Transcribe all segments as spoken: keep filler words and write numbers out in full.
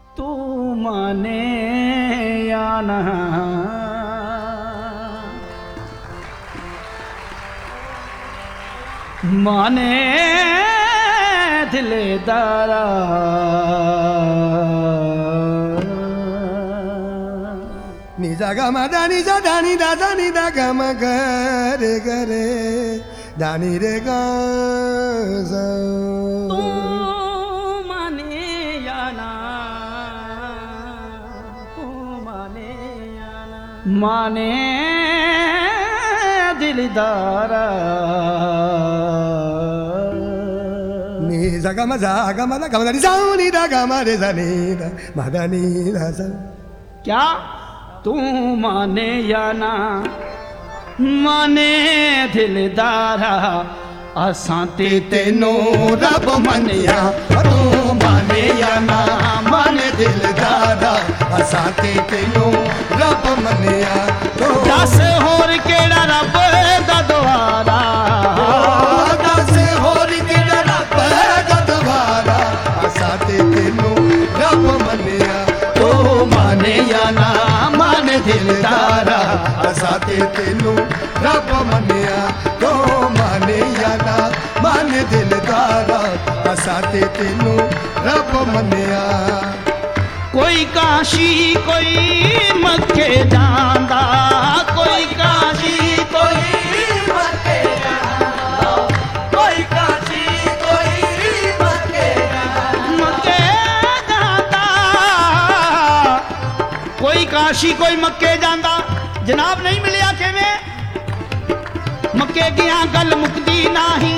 तू माने या ना माने दिलदारा निजा गा मा दा निजा दा नि दा दा नि दा गा मा गा रे गा रे दा नि रे गा सा तू माने या ना तू माने या ना माने दिलदारा निजा गा मा जा गा मा दा गा मा दा नि जा नि दा गा मा रे सा नि दा मा दा नि दा सा क्या तू माने या ना माने दिलदारा असां ते तेनों रब मनिया तू माने या ना माने दिलदारा असां ते तेनों रब मनिया दस होर केड़ा रब दा द्वारा दस होर केड़ा रब दा द्वारा असां ते तेनों रब मनिया तू माने या ना माने दिलदारा असां ते तेनों रब मनिया तो माने या ना माने दिलदारा असां ते तेनों रब मनिया कोई काशी कोई मक्के जांदा कोई काशी कोई मक्के जांदा कोई काशी कोई मक्के मक्के जांदा कोई काशी कोई मक्के जांदा जनाब नहीं मिलिया किवें मक्के दियां गल मुकदी नाही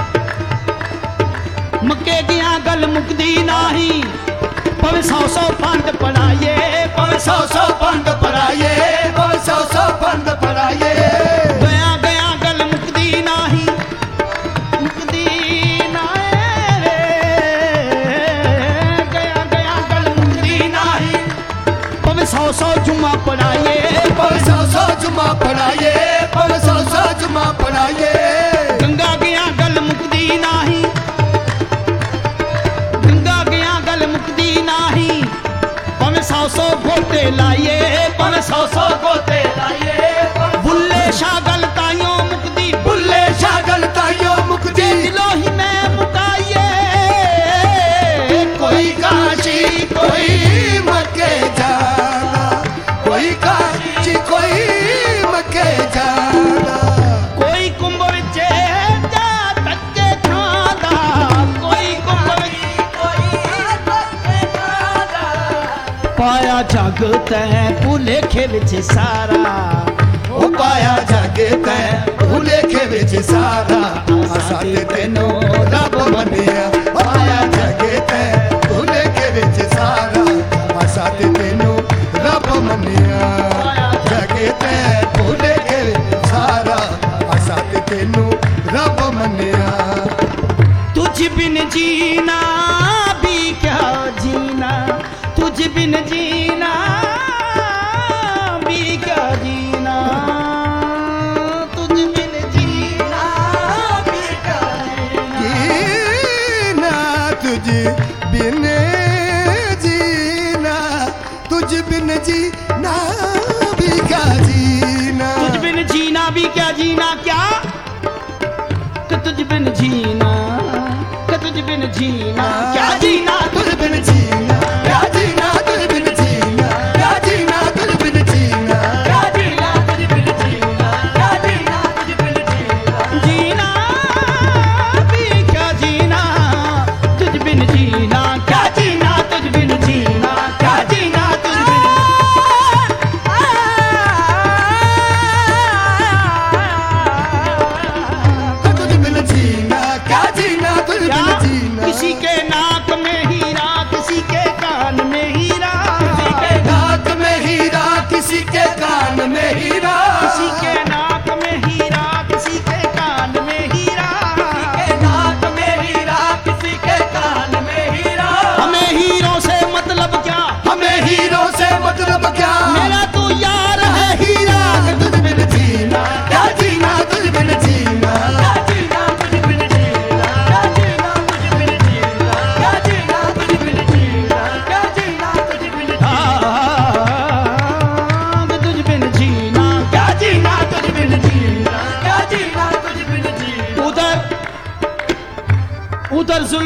मक्के दियां गल मुकदी नाही पवे सौ सौ पंड पढ़ाइए पवे सौ सौ पंड पढ़ाइए पवे सौ सौ पंड पढ़ाइए गया गया गल मुकदी नाही मुकदी नाए रे गया गया गल मुकदी नाही पवे सौ सौ जुम्मा पढ़ाइए पवे सौ सौ जुम्मा पढ़ाइए पवे सौ सौ जुम्मा पढ़ाइए गंगा गया गल मुकदी नाही गंगा गया गल मुकदी नाही पवे सौ सौ गोते लाइए पवे सौ सौ गोते लाइए बुल्ले शाह गल ताइयों मुकदी बुल्ले शाह गल ताइयों मुकदी दिलों ही में मुकाइए कोई काशी कोई मक्के जाना कोई काशी कोई मक्के जाना कोई कुंभ विच जा तक्के खांदा कोई कुंभ विच कोई तक्के खांदा पाया जग तै भुलेखे विच सारा ओ पाया जग तै भुलेखे विच सारा असां ते तेनों रब मनिया पाया जग तै भुलेखे विच सारा असां ते तेनों रब मनिया जग तै भुलेखे विच सारा असां ते तेनों रब मनिया तुझ बिन जीना भी क्या जीना तुझ बिन जीना भी क्या जीना तुझ बिन जीना भी क्या जीना जीना तुझ बिन जीना तुझ बिन जीना भी क्या जीना तुझ बिन जीना भी क्या जीना क्या कि तुझ बिन जीना कि तुझ बिन जीना क्या जीना तुझ बिन जीना क्या जीना तुझ बिन जीना क्या जीना तुझ बिन जीना क्या जीना तुझ बिन जीना क्या जीना तुझ बिन जीना जीना भी क्या जीना तुझ बिन जीना क्या जीना तुझ बिन जीना क्या जीना तुझ बिन तुझ बिन जीना क्या जीना तुझ बिन जीना किसी के नाक में हीरा किसी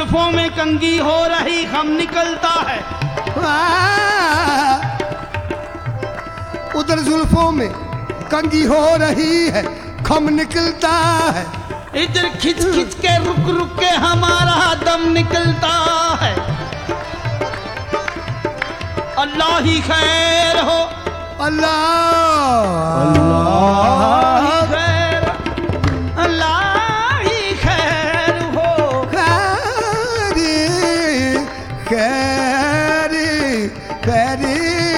जुल्फों में कंगी हो रही हम निकलता है। उधर जुल्फों में कंगी हो रही है, खम निकलता है। इधर खिंच खिंच के रुक रुक के हमारा दम निकलता है। अल्लाह ही खैर हो, अल्लाह अल्लाह ही खैर, अल्लाह ही खैर हो। खैरी खैरी खैरी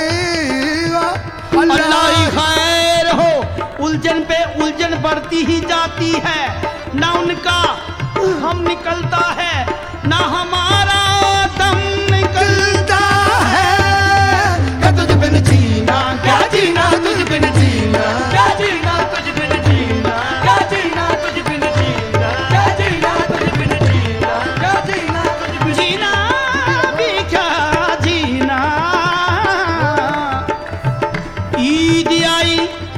अल्लाह ही खैर हो। उलझन पे उलझन बढ़ती ही जाती है, ना उनका हम निकलता है, ना हमारा दम निकलता है। क्या तुझ बिन जीना, क्या जीना तुझ बिन जीना, क्या जीना तुझ बिन जीना, क्या जीना तुझ बिन जीना, क्या जीना तुझ बिन जीना, क्या जीना तुझ बिन जीना भी क्या जीना। ईद आई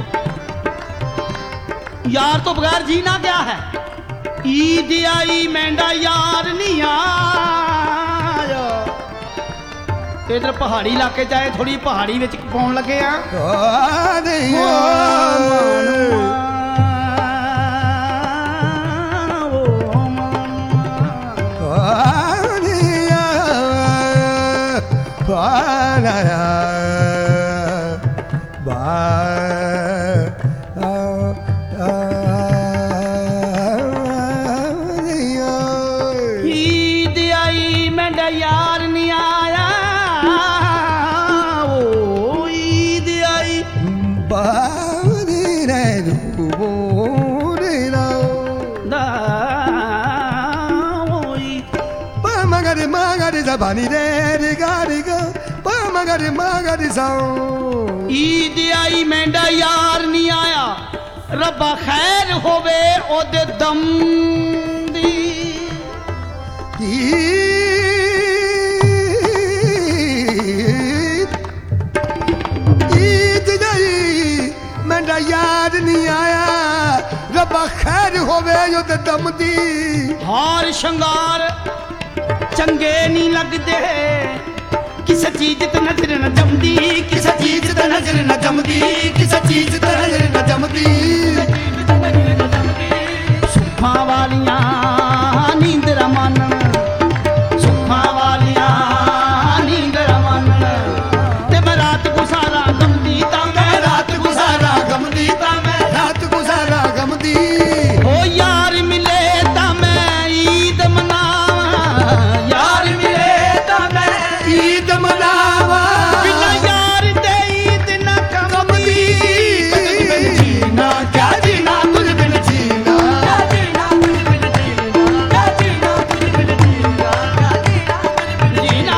यार तो बगैर जीना क्या है। ईद आई मेंढा यार नहीं आया। इधर पहाड़ी इलाके जाए थोड़ी पहाड़ी विच पाउन लगे आ। ईद आई मेंढा यार नहीं आया। ओ ईद आई दा ओ ईद। मगर मगर जबानी रे रे गारी गा मगर मगर जाऊं। ईद आई मेंढा यार नहीं आया। रब्बा खैर होवे ओदे दम दी। ईद गई मेरा याद नहीं आया। रब्बा खैर होवे जो ते दम दी। हार शंगार चंगे नहीं लगदे, किस चीज ते नजर न जमदी, किस चीज ते नजर न जमदी, किस चीज ते नजर न जमदी। सुखा वालियां नींदर मानन, सुखा वालियां नींदर मानन। ते मैं रात गुजारा गमदी ता मैं रात गुजारा गमदी ता मैं रात गुजारा गमदी। ओ यार मिले ता मैं ईद मनावा, यार मिले ता मैं ईद मनावा। बिना यार दे ईद न कमदी। तुझ बिन जीना, क्या जीना तुझ बिन जीना, क्या जीना तुझ बिन जीना, क्या जीना तुझ बिन जीना, क्या जीना तुझ बिन जीना।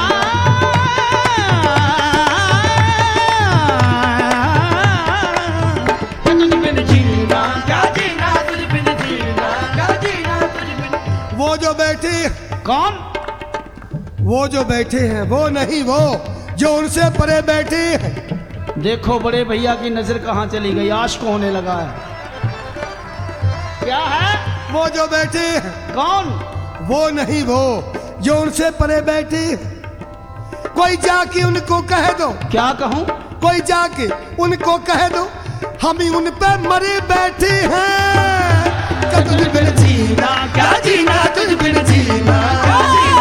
क्या तुझ बिन जीना, क्या जीना तुझ बिन जीना, क्या जीना तुझ बिन। वो जो बैठे कौन? वो जो बैठे हैं वो नहीं, वो जो उनसे परे बैठे हैं। देखो बड़े भैया की नजर कहाँ चली गई, आशिक होने लगा है। क्या है? वो जो बैठे हैं कौन? वो नहीं, वो जो उनसे परे बैठे हैं। कोई जाके उनको कह दो, क्या कहूँ? कोई जाके उनको कह दो हम ही उन पे मरे बैठे हैं। क्या तुझ बिन जीना, क्या जीना तुझ बिन जीना, क्या जीना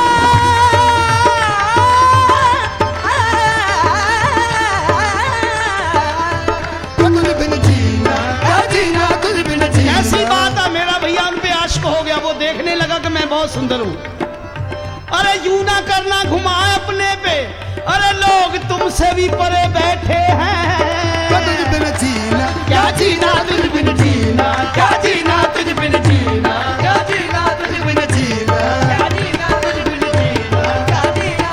तुझ बिन जीना, क्या जीना तुझ बिन जीना। ऐसी बात है मेरा भैया उन पे आशिक हो गया। वो देखने लगा कि मैं बहुत सुंदर हूँ। अरे यूं ना करना घुमा अपने पे, अरे लोग तुमसे भी परे बैठे हैं। क्या तुझ बिन जीना, क्या जीना तुझ बिन जीना, क्या जीना तुझ बिन जीना, क्या जीना तुझ बिन जीना, क्या जीना तुझ बिन जीना, क्या जीना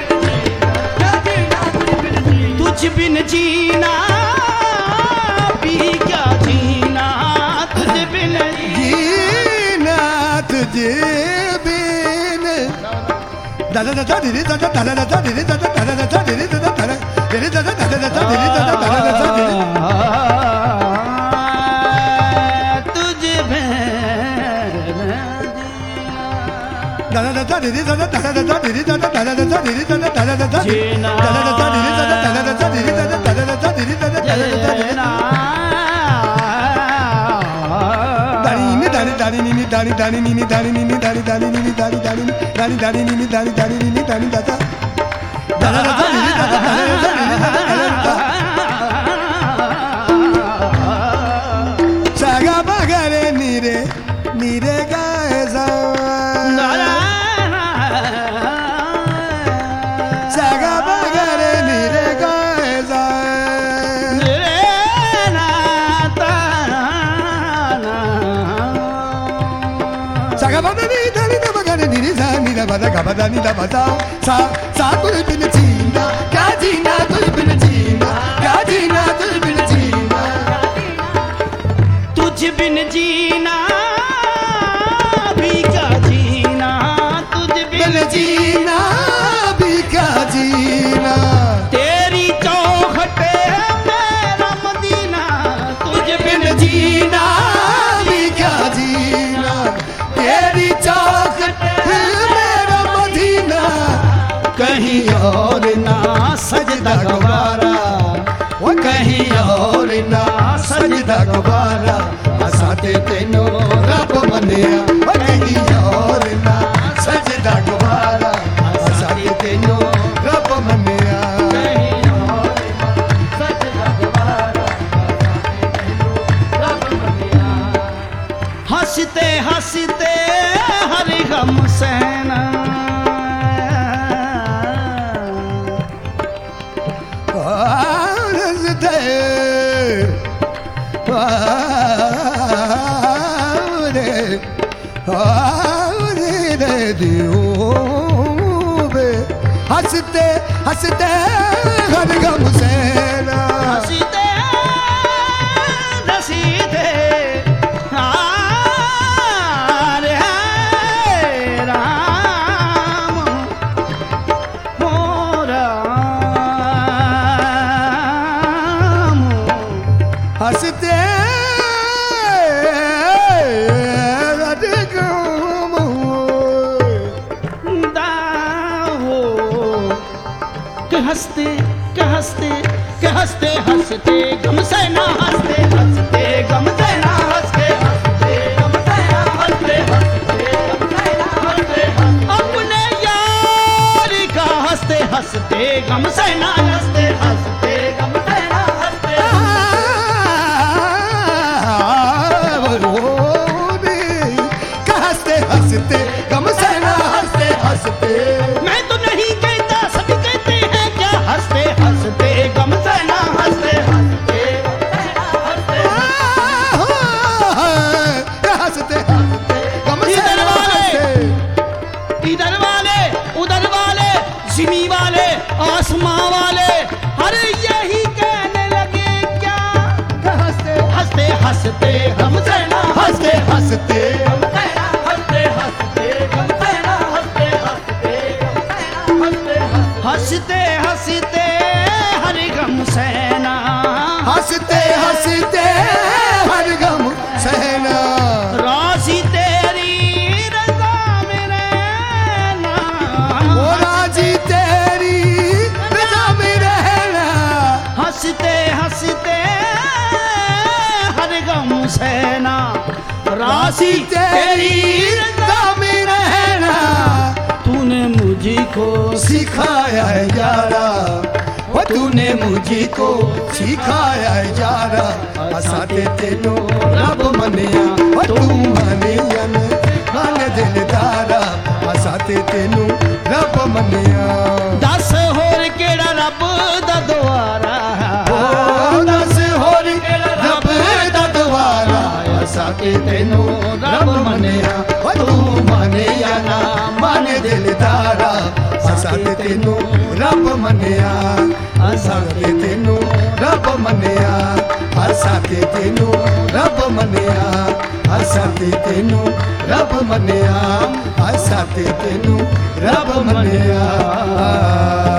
तुझ बिन जीना, तुझ बिन जीना भी क्या जीना तुझ बिन जीना तुझे बिन। दादा दादा दीदी दादा दादा दादा दीदी दादा दादा दादा दीदी दादा दादा दीदी दादा दादा दादा दीदी दादा दादा दादा दीदी। तुझ बिन दादा दादा तुझ बिन जीना भी क्या जीना, तुझ बिन जीना भी क्या जीना, तेरी चौखट मेरा मदीना, तुझ बिन जीना भी क्या जीना, तेरी चौखट मेरा मदीना, कहीं और ना सजदा गवारा, वो कहीं और ना सजदा गवारा, असाते तेनो रब मनिया, वो कहीं और ना सजदा गवारा, असाते तेनो रब मनिया, कहीं और ना सजदा गवारा, रब मनिया। हंसते हंसते हर गम सहना, हंसते हंसते हर गम सहना, हंसते हंसते हारे राम हो राम, हंसते हंसते के हंसते के हंसते हंसते गम से ना हंसते हंसते गम से ना हंसते हंसते गम से ना हंसते हंसते गम से ना हंसते अपने यार का हंसते हंसते गम से ना हंसते हंसते गम से ना हंसते हंसते हंसते गम से ना हंसते हंसते, मैं तो नहीं कहता सभी कहते हैं क्या, हंसते हंसते गम से ना हंसते हंसते हंसते हंसते हंसते गम से इधर ना वाले हंसते, इधर वाले उधर वाले जिमी वाले आसमां वाले, अरे यही कहने लगे क्या, हंसते हंसते हंसते गम से ना हंसते हंसते हंसते हंसते गम से ना हंसते हंसते हंसते हंसते हर गम सहना, हंसते हंसते हर गम सहना, राजी तेरी रज़ा में रहना, वो राजी तेरी रज़ा में रहना, हंसते हंसते हर गम सहना, राजी तेरी रज़ा में रहना, तूने मुझको सिखाया है यारा, वो तूने मुझको सिखाया है यारा, असाते तेनो रब मनिया, वो तू मनिया मन दिलदारा, असाते तेनो रब मनिया, दस होर केड़ा रब दा द्वारा, ओ दस होर रब दा द्वारा, असाते तेनो रब मनिया, वो तू मनिया ना मन दिलदारा, असाते तेनो रब मनिया, असाते तेनो रब मनिया, असाते तेनो रब मनिया, असाते तेनो रब मनिया, असाते तेनो रब मनिया।